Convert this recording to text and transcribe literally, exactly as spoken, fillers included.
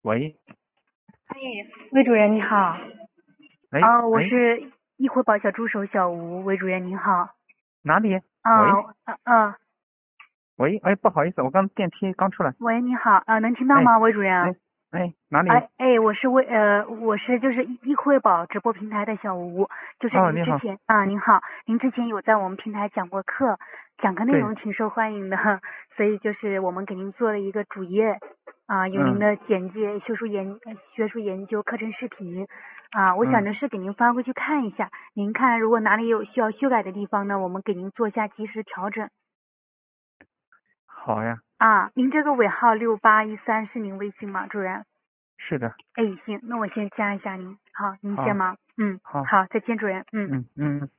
喂， 哎，魏主任你好。 哎啊、我哎， 是易惠宝小助手小吴，魏主任您好。 哪里？ 啊、 喂呃呃， 喂，哎，不好意思，我刚电梯刚出来。 喂，你好，啊、能听到哎吗，魏主任？ 哎哎，哪里？ 哎哎，我是魏呃，我是就是易易惠宝直播平台的小吴，就是哦， 您之你好。 前啊，您好，您之前有在我们平台讲过课，讲课内对， 容挺受欢迎的，所以就是我们给您做了一个主页，啊，有您嗯的简介、学术研学术研究课程视频，啊，我想嗯， 着是给您发过去看一下，您看如果哪里有需要修改的地方呢，我们给您做一下及时调整。 好呀， 啊，您这个尾号六八一三是您微信吗，主任？ 是的， 哎，行，那我先加一下您。好，您先好， 忙。嗯， 好， 好，再见，主任。嗯。 嗯嗯。